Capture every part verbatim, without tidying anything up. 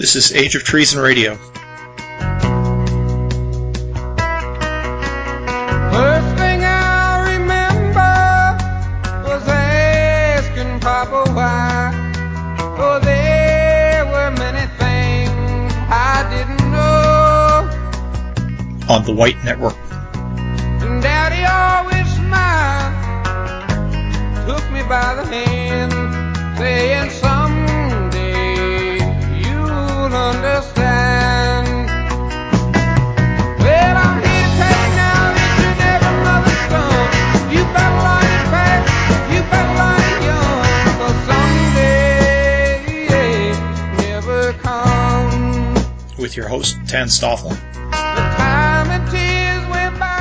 This is Age of Treason Radio. First thing I remember was asking Papa why. Oh, there were many things I didn't know. On the White Network. And Daddy always smiled, took me by the hand, saying someday you'll understand. Well, I'm here to tell you now that you're never mother's son. You better learn it fast, you better learn it young, 'cause someday never comes. With your host, Tan Stoffel. The time and tears went by.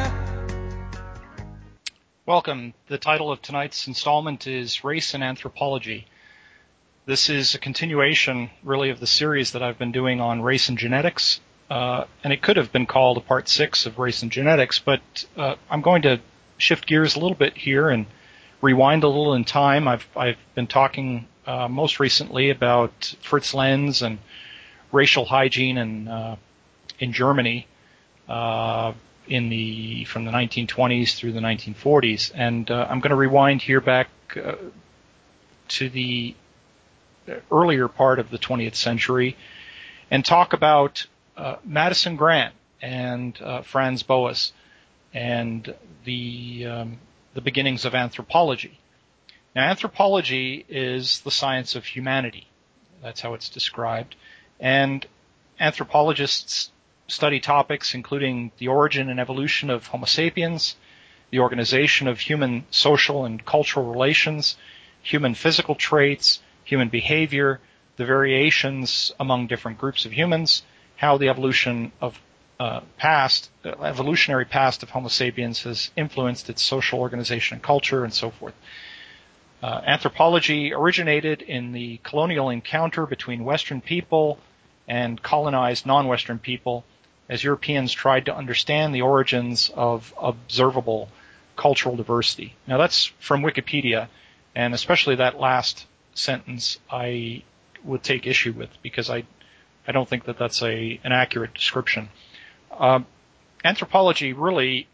Welcome. The title of tonight's installment is Race and Anthropology. This is a continuation, really, of the series that I've been doing on race and genetics, uh, and it could have been called a part six of race and genetics, but uh, I'm going to shift gears a little bit here and rewind a little in time. I've, I've been talking uh, most recently about Fritz Lenz and racial hygiene in, uh, in Germany. Uh, in the from the nineteen twenties through the nineteen forties, and uh, I'm going to rewind here back uh, to the earlier part of the twentieth century and talk about uh, Madison Grant and uh, Franz Boas and the um, the beginnings of anthropology. Now, anthropology is the science of humanity. That's how it's described, and anthropologists study topics including the origin and evolution of Homo sapiens, the organization of human social and cultural relations, human physical traits, human behavior, the variations among different groups of humans, how the evolution of uh, past, uh, evolutionary past of Homo sapiens has influenced its social organization and culture, and so forth. Uh, anthropology originated in the colonial encounter between Western people and colonized non-Western people, as Europeans tried to understand the origins of observable cultural diversity. Now, that's from Wikipedia, and especially that last sentence I would take issue with, because I I don't think that that's a an accurate description. Uh, anthropology really,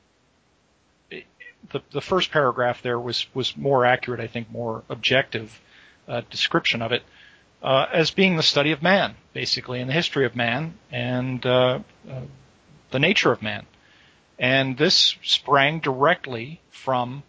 the the first paragraph there was was more accurate, I think, more objective uh, description of it. Uh, as being the study of man, basically, and the history of man, and uh, uh, the nature of man. And this sprang directly from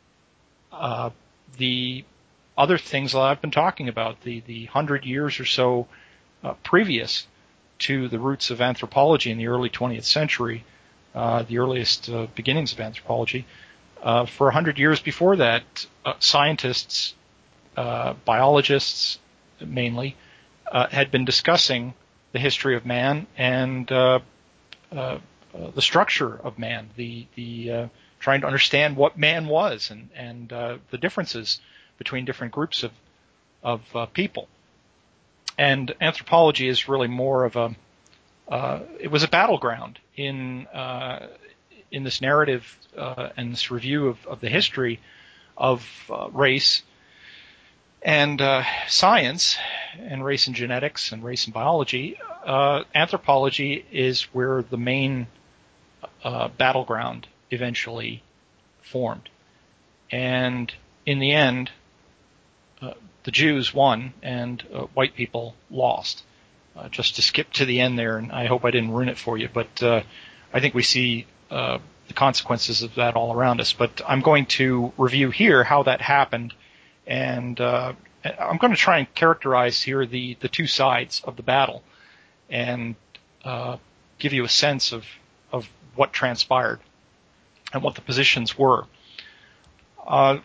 uh, the other things that I've been talking about, the, the hundred years or so uh, previous to the roots of anthropology in the early twentieth century, uh, the earliest uh, beginnings of anthropology. Uh, for a hundred years before that, uh, scientists, uh, biologists, mainly, uh, had been discussing the history of man and uh, uh, uh, the structure of man, the the uh, trying to understand what man was and and uh, the differences between different groups of of uh, people. And anthropology is really more of a uh, it was a battleground in uh, in this narrative uh, and this review of, of the history of uh, race and uh, science, and race and genetics, and race and biology. Uh, anthropology is where the main uh, battleground eventually formed. And in the end, uh, the Jews won and uh, white people lost. Uh, just to skip to the end there, and I hope I didn't ruin it for you, but uh, I think we see uh, the consequences of that all around us. But I'm going to review here how that happened. And uh, I'm going to try and characterize here the, the two sides of the battle and uh, give you a sense of, of what transpired and what the positions were. Uh,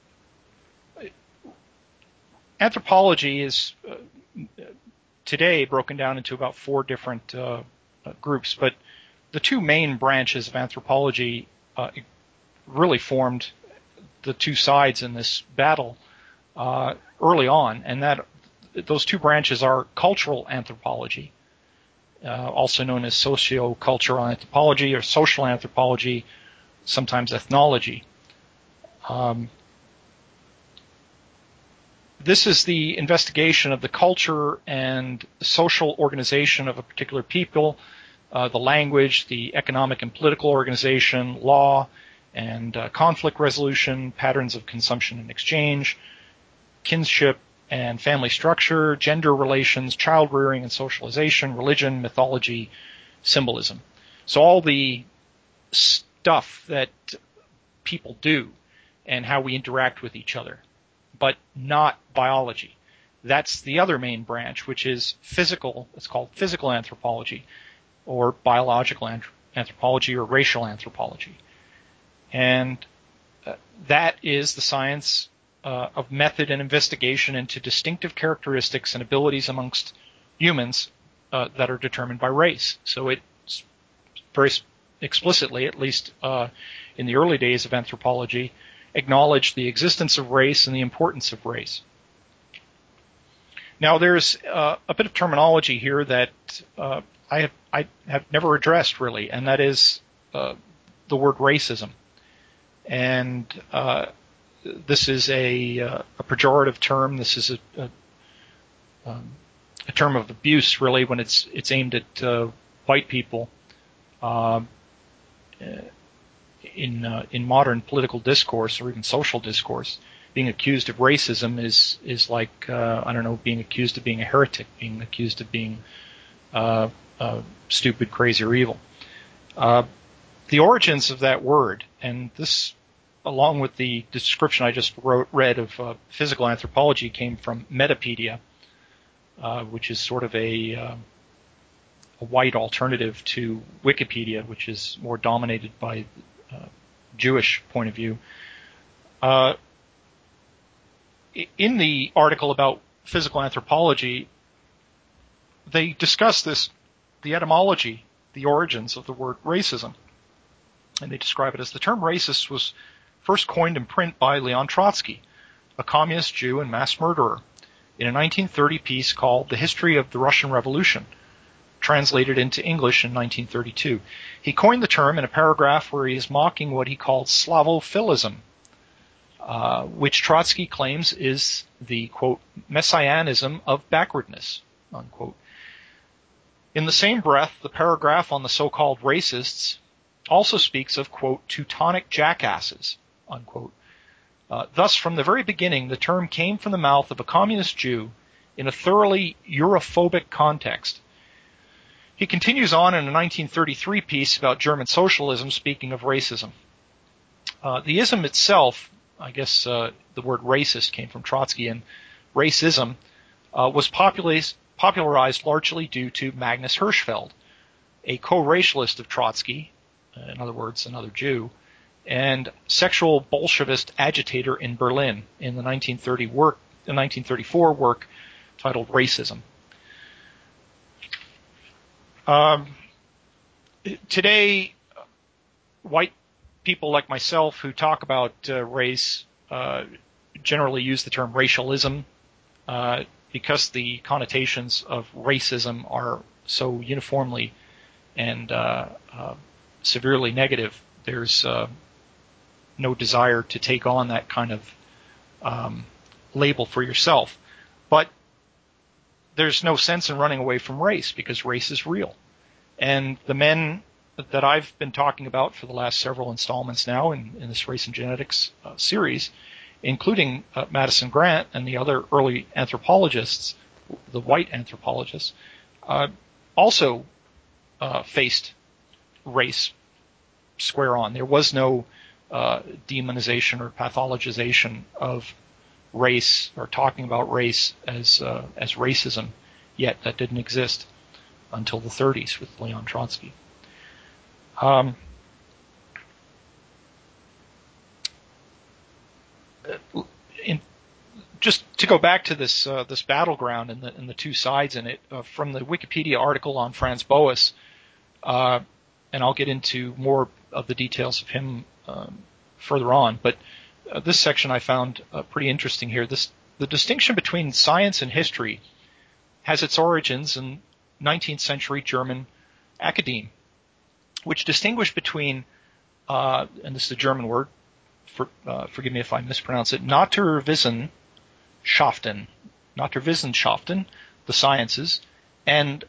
anthropology is uh, today broken down into about four different uh, groups, but the two main branches of anthropology uh, really formed the two sides in this battle Uh, early on, and that those two branches are cultural anthropology, uh, also known as socio-cultural anthropology or social anthropology, sometimes ethnology. Um, this is the investigation of the culture and social organization of a particular people, uh, the language, the economic and political organization, law, and uh, conflict resolution, patterns of consumption and exchange, kinship and family structure, gender relations, child rearing and socialization, religion, mythology, symbolism. So all the stuff that people do and how we interact with each other, but not biology. That's the other main branch, which is physical. It's called physical anthropology, or biological anthropology, or racial anthropology. And uh, that is the science uh, of method and investigation into distinctive characteristics and abilities amongst humans uh, that are determined by race. So it's very explicitly, at least uh, in the early days of anthropology, acknowledged the existence of race and the importance of race. Now, there's uh, a bit of terminology here that uh, I have I have never addressed really, and that is uh, the word racism. And uh, this is a, uh, a pejorative term. This is a, a, um, a term of abuse, really, when it's it's aimed at uh, white people. Uh, in uh, in modern political discourse or even social discourse, being accused of racism is is like uh, I don't know, being accused of being a heretic, being accused of being uh, uh, stupid, crazy, or evil. Uh, the origins of that word, and this, along with the description I just wrote, read of uh, physical anthropology, came from Metapedia, uh, which is sort of a, uh, a white alternative to Wikipedia, which is more dominated by uh, Jewish point of view. Uh, in the article about physical anthropology, they discuss this, the etymology, the origins of the word racism. And they describe it as the term racist was first coined in print by Leon Trotsky, a communist Jew and mass murderer, in a nineteen thirty piece called The History of the Russian Revolution, translated into English in nineteen thirty-two. He coined the term in a paragraph where he is mocking what he called Slavophilism, uh, which Trotsky claims is the, quote, messianism of backwardness, unquote. In the same breath, the paragraph on the so-called racists also speaks of, quote, Teutonic jackasses, unquote. Uh, thus, from the very beginning, the term came from the mouth of a communist Jew in a thoroughly Europhobic context. He continues on in a nineteen thirty-three piece about German socialism, speaking of racism. Uh, the ism itself, I guess uh, the word racist came from Trotsky, and racism uh, was popularized, popularized largely due to Magnus Hirschfeld, a co-racialist of Trotsky, in other words, another Jew, and sexual Bolshevist agitator in Berlin in the nineteen thirty work, the nineteen thirty-four work titled Racism. Um, today, white people like myself who talk about uh, race uh, generally use the term racialism uh, because the connotations of racism are so uniformly and uh, uh, severely negative. There's uh, no desire to take on that kind of um, label for yourself. But there's no sense in running away from race because race is real. And the men that I've been talking about for the last several installments now in, in this Race and Genetics uh, series, including uh, Madison Grant and the other early anthropologists, the white anthropologists, uh, also uh, faced race square on. There was no uh, demonization or pathologization of race or talking about race as uh, as racism yet. That didn't exist until the thirties with Leon Trotsky. Um, in, just to go back to this uh, this battleground and the, and the two sides in it, uh, from the Wikipedia article on Franz Boas, uh, and I'll get into more of the details of him um, further on, but uh, this section I found uh, pretty interesting here. This, the distinction between science and history has its origins in nineteenth century German academe, which distinguished between, uh, and this is a German word, for, uh, forgive me if I mispronounce it, Naturwissen, Wissenschaften, Naturwissenschaften, the sciences, and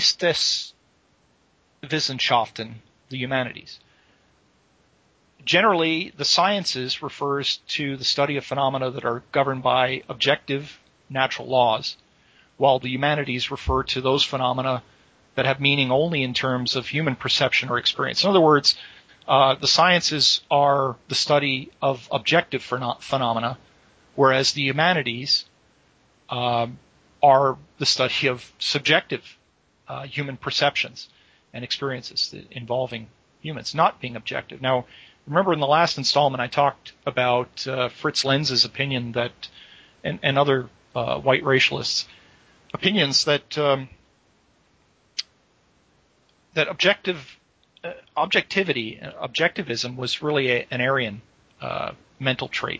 Geisteswissenschaften, the humanities. Generally, the sciences refers to the study of phenomena that are governed by objective natural laws, while the humanities refer to those phenomena that have meaning only in terms of human perception or experience. In other words, uh, the sciences are the study of objective phenomena, whereas the humanities um, are the study of subjective uh, human perceptions and experiences involving humans, not being objective. Now, remember in the last installment I talked about uh, Fritz Lenz's opinion that, and, and other uh, white racialists' opinions that um, that objective uh, objectivity, objectivism was really a, an Aryan uh, mental trait.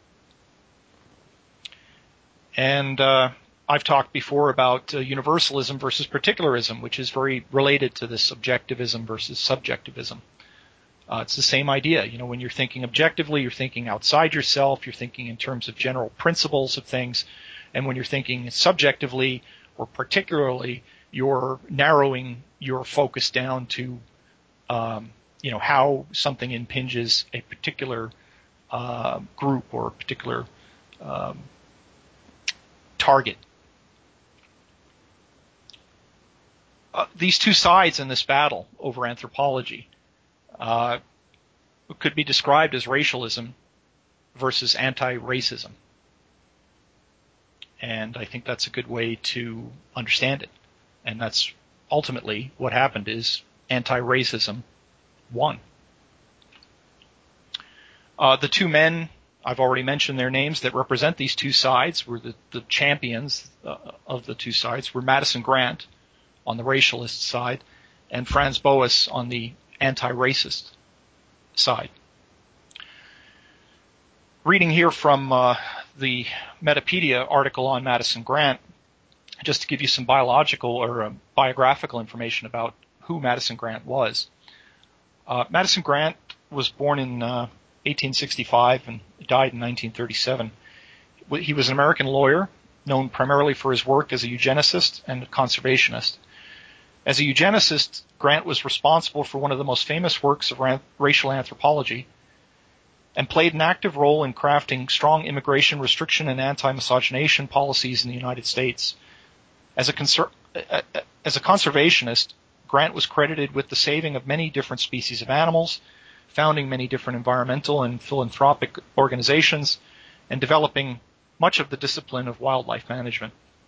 And uh, I've talked before about uh, universalism versus particularism, which is very related to this objectivism versus subjectivism. Uh, it's the same idea. You know, when you're thinking objectively, you're thinking outside yourself, you're thinking in terms of general principles of things. And when you're thinking subjectively or particularly, you're narrowing your focus down to, um, you know, how something impinges a particular uh, group or a particular um, target. Uh, these two sides in this battle over anthropology uh, could be described as racialism versus anti-racism. And I think that's a good way to understand it. And that's ultimately what happened is anti-racism won. Uh, the two men, I've already mentioned their names, that represent these two sides, were the, the champions uh, of the two sides, were Madison Grant on the racialist side and Franz Boas on the anti-racist side. Reading here from uh, the Metapedia article on Madison Grant, just to give you some biological or uh, biographical information about who Madison Grant was. Uh, Madison Grant was born in uh, eighteen sixty-five and died in nineteen thirty-seven. He was an American lawyer, known primarily for his work as a eugenicist and a conservationist. As a eugenicist, Grant was responsible for one of the most famous works of ran- racial anthropology and played an active role in crafting strong immigration restriction and anti-miscegenation policies in the United States. As a, conser- as a conservationist, Grant was credited with the saving of many different species of animals, founding many different environmental and philanthropic organizations, and developing much of the discipline of wildlife management.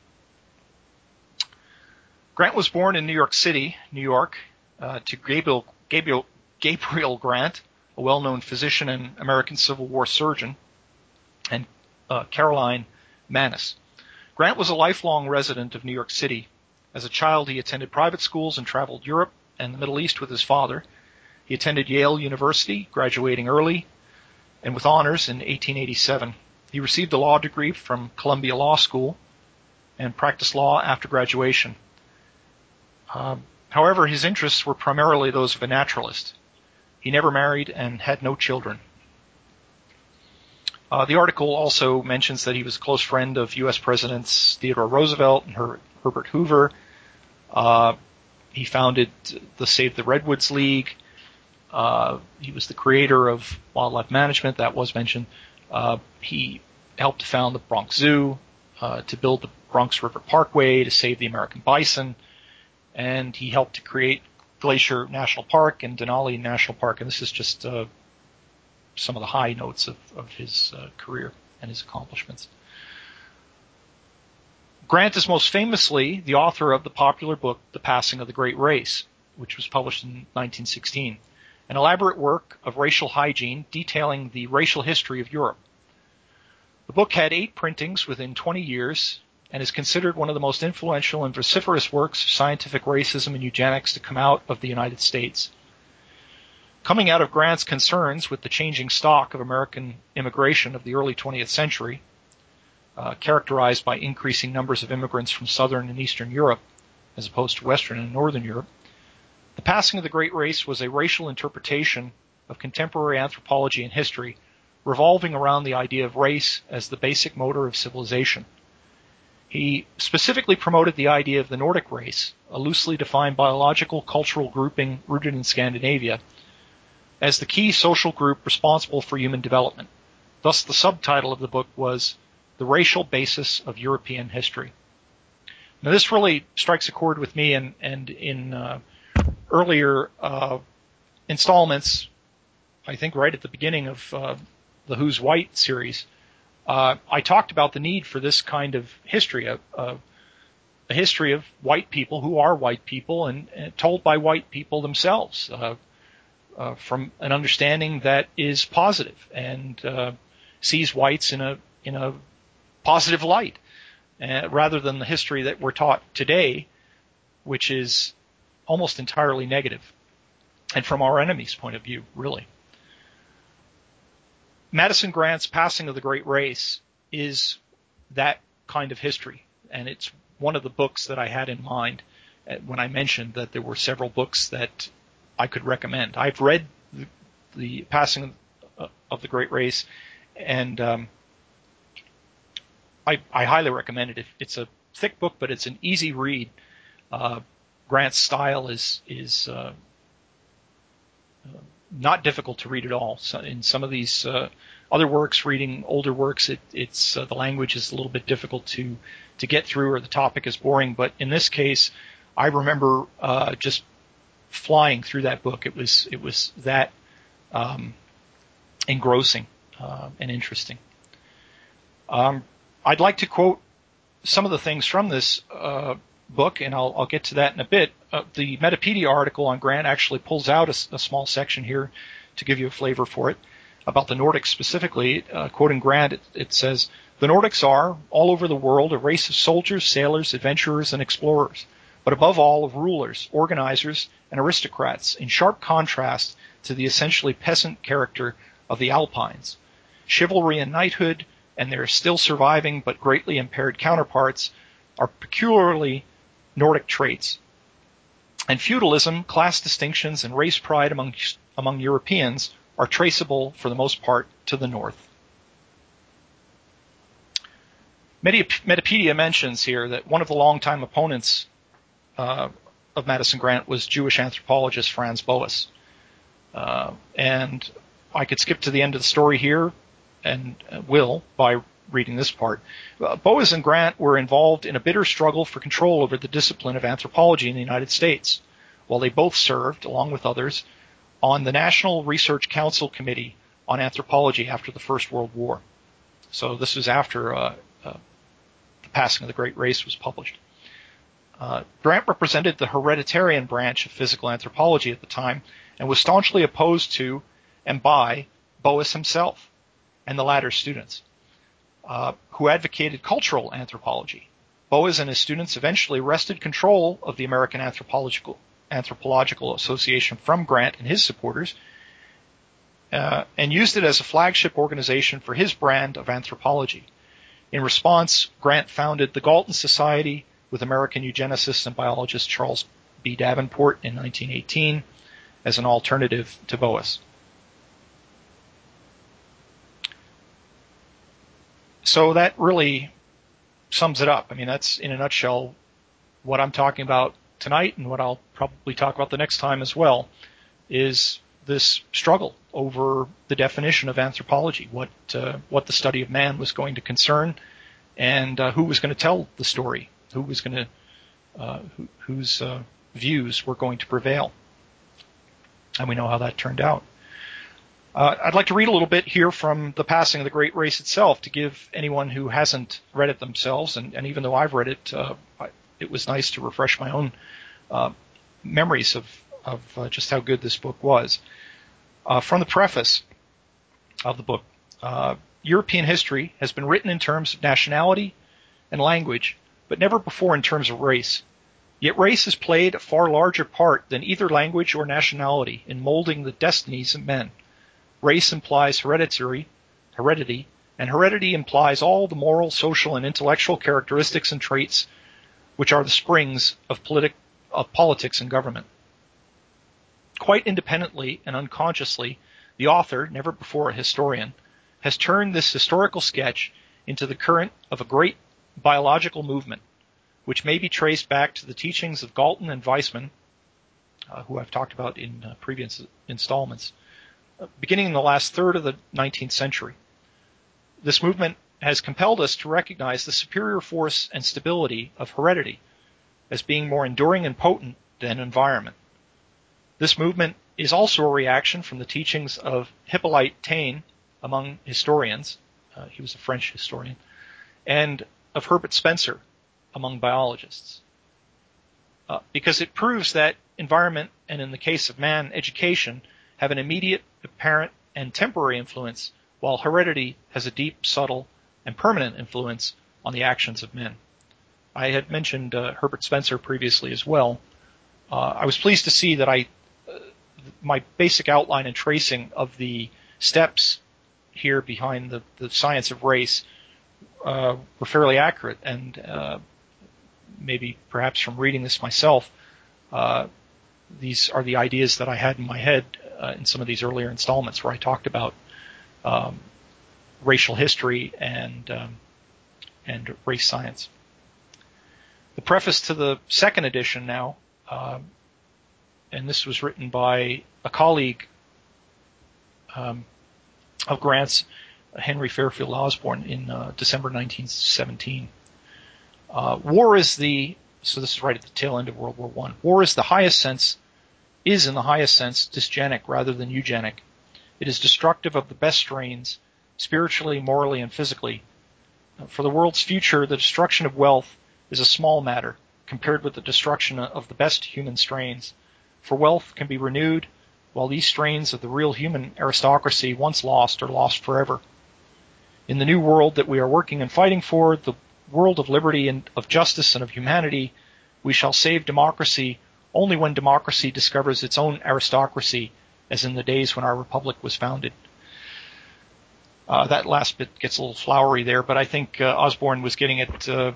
Grant was born in New York City, New York, uh, to Gabriel, Gabriel, Gabriel Grant, a well-known physician and American Civil War surgeon, and uh, Caroline Manis. Grant was a lifelong resident of New York City. As a child, he attended private schools and traveled Europe and the Middle East with his father. He attended Yale University, graduating early and with honors in eighteen eighty-seven. He received a law degree from Columbia Law School and practiced law after graduation. Um, however, his interests were primarily those of a naturalist. He never married and had no children. Uh, the article also mentions that he was a close friend of U S Presidents Theodore Roosevelt and Her- Herbert Hoover. Uh, he founded the Save the Redwoods League. Uh, he was the creator of wildlife management, that was mentioned. Uh, he helped to found the Bronx Zoo, uh, to build the Bronx River Parkway, to save the American bison, and he helped to create Glacier National Park and Denali National Park. And this is just uh, some of the high notes of, of his uh, career and his accomplishments. Grant is most famously the author of the popular book, The Passing of the Great Race, which was published in nineteen sixteen, an elaborate work of racial hygiene detailing the racial history of Europe. The book had eight printings within twenty years and is considered one of the most influential and vociferous works of scientific racism and eugenics to come out of the United States. Coming out of Grant's concerns with the changing stock of American immigration of the early twentieth century, uh, characterized by increasing numbers of immigrants from Southern and Eastern Europe, as opposed to Western and Northern Europe, The Passing of the Great Race was a racial interpretation of contemporary anthropology and history, revolving around the idea of race as the basic motor of civilization. He specifically promoted the idea of the Nordic race, a loosely defined biological cultural grouping rooted in Scandinavia, as the key social group responsible for human development. Thus, the subtitle of the book was The Racial Basis of European History. Now, this really strikes a chord with me, and, and in uh, earlier uh, installments, I think right at the beginning of uh, the Who's White series, uh, I talked about the need for this kind of history, a, a, a history of white people who are white people and, and told by white people themselves, uh, uh, from an understanding that is positive and uh, sees whites in a in a positive light, uh, rather than the history that we're taught today, which is almost entirely negative, and from our enemy's point of view, really. Madison Grant's Passing of the Great Race is that kind of history, and it's one of the books that I had in mind when I mentioned that there were several books that I could recommend. I've read the, the Passing of, of the Great Race, and um, I, I highly recommend it. It's a thick book, but it's an easy read. Uh, Grant's style is is uh, uh, not difficult to read at all. So in some of these uh, other works, reading older works, it, it's uh, the language is a little bit difficult to to get through, or the topic is boring. But in this case, I remember uh, just flying through that book. It was it was that um, engrossing uh, and interesting. Um, I'd like to quote some of the things from this uh, book, and I'll, I'll get to that in a bit. Uh, the Metapedia article on Grant actually pulls out a, a small section here to give you a flavor for it, about the Nordics specifically. Uh, quoting Grant, it, it says, "The Nordics are, all over the world, a race of soldiers, sailors, adventurers, and explorers, but above all of rulers, organizers, and aristocrats, in sharp contrast to the essentially peasant character of the Alpines. Chivalry and knighthood, and their still surviving but greatly impaired counterparts, are peculiarly Nordic traits. And feudalism, class distinctions, and race pride among among Europeans are traceable, for the most part, to the north." Metapedia mentions here that one of the longtime opponents uh, of Madison Grant was Jewish anthropologist Franz Boas. Uh, and I could skip to the end of the story here, and will, by reading this part. Uh, Boas and Grant were involved in a bitter struggle for control over the discipline of anthropology in the United States, while they both served, along with others, on the National Research Council Committee on Anthropology after the First World War. So this was after uh, uh, The Passing of the Great Race was published. Uh, Grant represented the hereditarian branch of physical anthropology at the time and was staunchly opposed to and by Boas himself and the latter's students, uh, who advocated cultural anthropology. Boas and his students eventually wrested control of the American Anthropological, Anthropological Association from Grant and his supporters, uh, and used it as a flagship organization for his brand of anthropology. In response, Grant founded the Galton Society with American eugenicist and biologist Charles B. Davenport in nineteen eighteen as an alternative to Boas. So that really sums it up. I mean, that's in a nutshell what I'm talking about tonight, and what I'll probably talk about the next time as well, is this struggle over the definition of anthropology, what uh, what the study of man was going to concern, and uh, who was going to tell the story, who was going to, uh, who, whose uh, views were going to prevail. And we know how that turned out. Uh, I'd like to read a little bit here from The Passing of the Great Race itself to give anyone who hasn't read it themselves, and, and even though I've read it, uh, I, it was nice to refresh my own uh, memories of, of uh, just how good this book was. Uh, from the preface of the book, uh, European history has been written in terms of nationality and language, but never before in terms of race. Yet race has played a far larger part than either language or nationality in molding the destinies of men. Race implies hereditary, heredity, and heredity implies all the moral, social, and intellectual characteristics and traits which are the springs of, politi- of politics and government. Quite independently and unconsciously, the author, never before a historian, has turned this historical sketch into the current of a great biological movement, which may be traced back to the teachings of Galton and Weismann, uh, who I've talked about in uh, previous installments, uh, beginning in the last third of the nineteenth century. This movement has compelled us to recognize the superior force and stability of heredity as being more enduring and potent than environment. This movement is also a reaction from the teachings of Hippolyte Taine among historians, uh, he was a French historian, and of Herbert Spencer among biologists, uh, because it proves that environment, and in the case of man, education, have an immediate, apparent, and temporary influence, while heredity has a deep, subtle, and permanent influence on the actions of men. I had mentioned uh, Herbert Spencer previously as well. Uh, I was pleased to see that I, uh, my basic outline and tracing of the steps here behind the, the science of race uh, were fairly accurate, and uh, maybe perhaps from reading this myself, uh, these are the ideas that I had in my head uh, in some of these earlier installments where I talked about um, racial history and um, and race science. The preface to the second edition now, um, and this was written by a colleague um, of Grant's, Henry Fairfield Osborn, in uh, December nineteen seventeen. Uh, war is the, so this is right at the tail end of World War One. War is the highest sense, is in the highest sense dysgenic rather than eugenic. It is destructive of the best strains, spiritually, morally, and physically. For the world's future, the destruction of wealth is a small matter compared with the destruction of the best human strains. For wealth can be renewed, while these strains of the real human aristocracy, once lost, are lost forever. In the new world that we are working and fighting for, the world of liberty and of justice and of humanity, we shall save democracy only when democracy discovers its own aristocracy, as in the days when our republic was founded. Uh, that last bit gets a little flowery there, but I think uh, Osborn was getting at uh,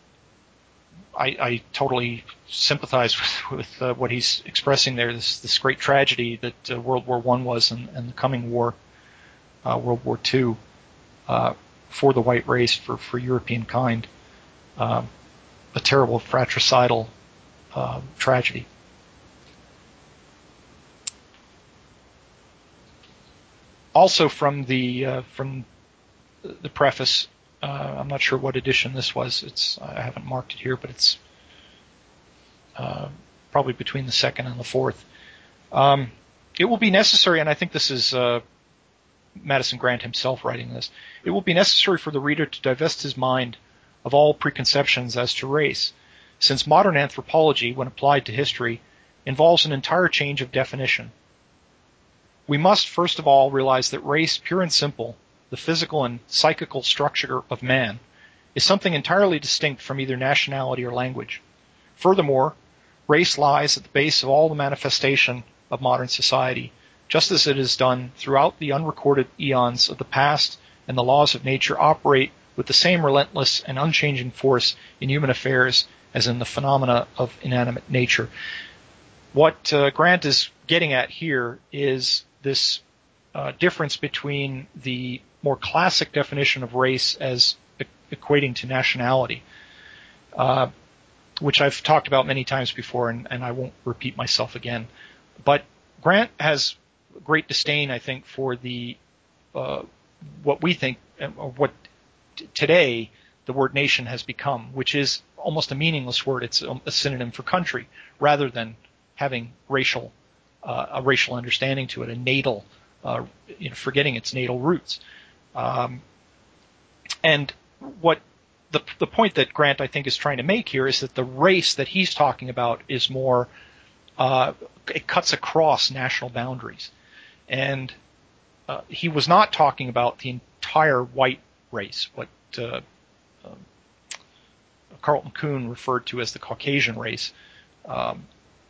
I, I totally sympathize with, with uh, what he's expressing there. This, this great tragedy that uh, World War One was, and, and the coming war, uh, World War Two, uh, for the white race, for for European kind, uh, a terrible fratricidal uh, tragedy. Also from the uh, from the preface. Uh, I'm not sure what edition this was. It's I haven't marked it here, but it's uh, probably between the second and the fourth. Um, it will be necessary, and I think this is uh, Madison Grant himself writing this, it will be necessary for the reader to divest his mind of all preconceptions as to race, since modern anthropology, when applied to history, involves an entire change of definition. We must, first of all, realize that race, pure and simple, the physical and psychical structure of man, is something entirely distinct from either nationality or language. Furthermore, race lies at the base of all the manifestation of modern society, just as it has done throughout the unrecorded eons of the past, and the laws of nature operate with the same relentless and unchanging force in human affairs as in the phenomena of inanimate nature. What uh, Grant is getting at here is this uh, difference between the more classic definition of race as e- equating to nationality, uh, which I've talked about many times before, and, and I won't repeat myself again. But Grant has great disdain, I think, for the uh, what we think, uh, what t- today the word nation has become, which is almost a meaningless word. It's a, a synonym for country, rather than having racial uh, a racial understanding to it, a natal, uh, you know, forgetting its natal roots. Um, and what the the point that Grant, I think, is trying to make here is that the race that he's talking about is more, uh, it cuts across national boundaries. And uh, he was not talking about the entire white race, what uh, uh, Carlton Kuhn referred to as the Caucasian race. Um,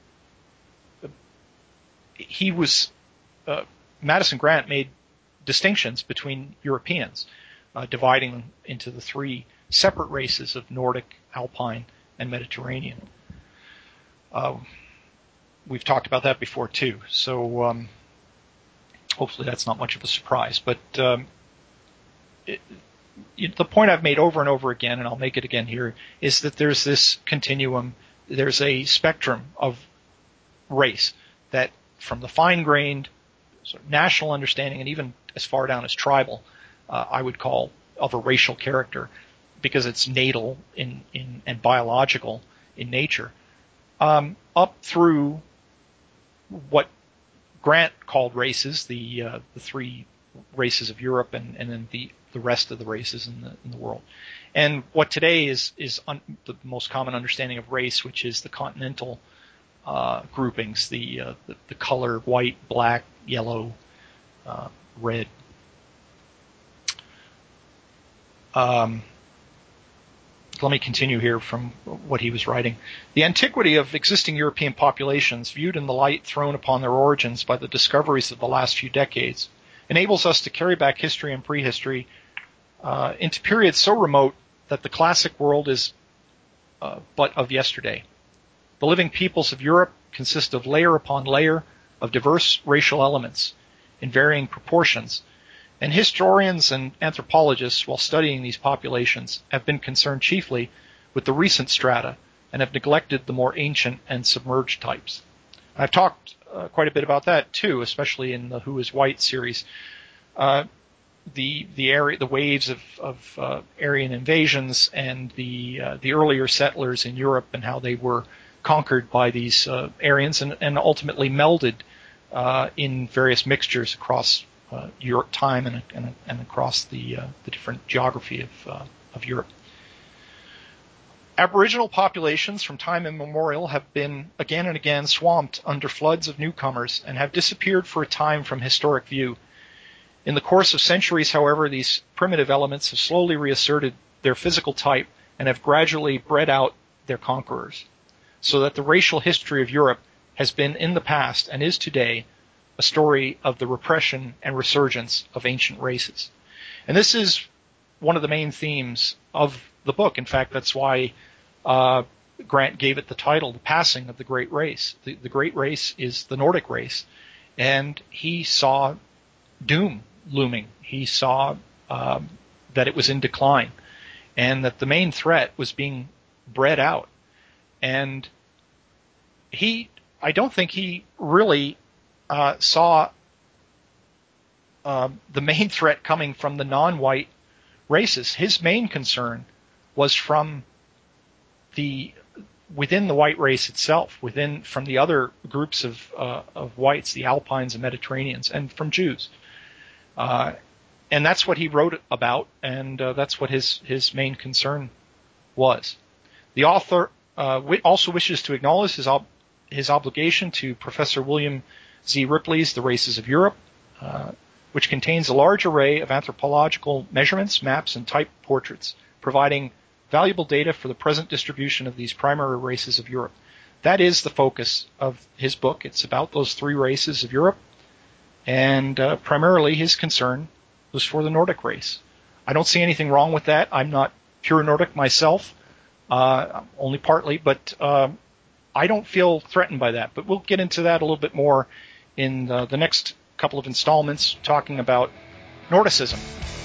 he was, uh, Madison Grant made distinctions between Europeans, uh, dividing into the three separate races of Nordic, Alpine, and Mediterranean. Uh, we've talked about that before too, so um, hopefully that's not much of a surprise. But um, it, it, the point I've made over and over again, and I'll make it again here, is that there's this continuum, there's a spectrum of race that from the fine-grained sort of national understanding and even as far down as tribal, uh, I would call of a racial character because it's natal in, in and biological in nature, um, up through what Grant called races, the uh, the three races of Europe and, and then the, the rest of the races in the in the world. And what today is is un, the most common understanding of race, which is the continental uh, groupings, the, uh, the the color white, black, yellow, uh, red. Um, let me continue here from what he was writing. The antiquity of existing European populations, viewed in the light thrown upon their origins by the discoveries of the last few decades, enables us to carry back history and prehistory uh, into periods so remote that the classic world is uh, but of yesterday. The living peoples of Europe consist of layer upon layer of diverse racial elements in varying proportions, and historians and anthropologists, while studying these populations, have been concerned chiefly with the recent strata and have neglected the more ancient and submerged types. I've talked uh, quite a bit about that too, especially in the Who is White series. Uh, the the area, the waves of, of uh, Aryan invasions and the uh, the earlier settlers in Europe and how they were conquered by these uh, Aryans and, and ultimately melded uh, in various mixtures across Uh, Europe, time and, and, and across the uh, the different geography of uh, of Europe. Aboriginal populations from time immemorial have been again and again swamped under floods of newcomers and have disappeared for a time from historic view. In the course of centuries, however, these primitive elements have slowly reasserted their physical type and have gradually bred out their conquerors, so that the racial history of Europe has been in the past and is today a story of the repression and resurgence of ancient races. And this is one of the main themes of the book. In fact, that's why uh, Grant gave it the title, The Passing of the Great Race. The, the Great Race is the Nordic race. And he saw doom looming. He saw um, that it was in decline and that the main threat was being bred out. And he, I don't think he really Uh, saw uh, the main threat coming from the non-white races. His main concern was from the within the white race itself, within from the other groups of uh, of whites, the Alpines and Mediterraneans, and from Jews. Uh, and that's what he wrote about, and uh, that's what his his main concern was. The author uh, also wishes to acknowledge his ob- his obligation to Professor William Z. Ripley's The Races of Europe, uh, which contains a large array of anthropological measurements, maps, and type portraits, providing valuable data for the present distribution of these primary races of Europe. That is the focus of his book. It's about those three races of Europe, and uh, primarily his concern was for the Nordic race. I don't see anything wrong with that. I'm not pure Nordic myself, uh, only partly, but uh, I don't feel threatened by that. But we'll get into that a little bit more in the, the next couple of installments, talking about Nordicism.